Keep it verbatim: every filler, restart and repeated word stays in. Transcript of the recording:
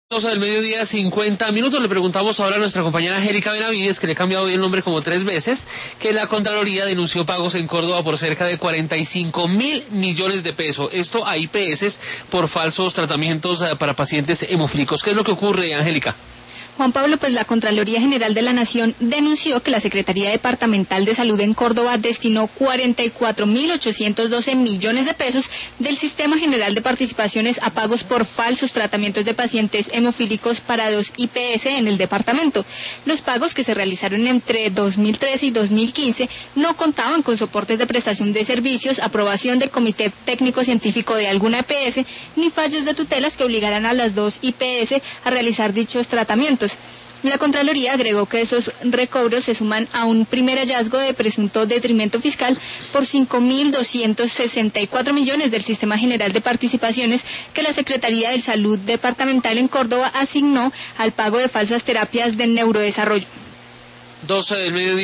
doce del mediodía, cincuenta minutos. Le preguntamos ahora a nuestra compañera Angélica Benavides, que le he cambiado hoy el nombre como tres veces, que la Contraloría denunció pagos en Córdoba por cerca de cuarenta y cinco mil millones de pesos. Esto a I P S por falsos tratamientos para pacientes hemofílicos. ¿Qué es lo que ocurre, Angélica? Juan Pablo, pues la Contraloría General de la Nación denunció que la Secretaría Departamental de Salud en Córdoba destinó cuarenta y cuatro mil ochocientos doce millones de pesos del Sistema General de Participaciones a pagos por falsos tratamientos de pacientes hemofílicos para dos I P S en el departamento. Los pagos, que se realizaron entre dos mil trece y dos mil quince, no contaban con soportes de prestación de servicios, aprobación del Comité Técnico Científico de alguna E P S, ni fallos de tutelas que obligaran a las dos I P S a realizar dichos tratamientos. La Contraloría agregó que esos recobros se suman a un primer hallazgo de presunto detrimento fiscal por cinco mil doscientos sesenta y cuatro millones del Sistema General de Participaciones que la Secretaría de Salud Departamental en Córdoba asignó al pago de falsas terapias de neurodesarrollo. doce del mediodía.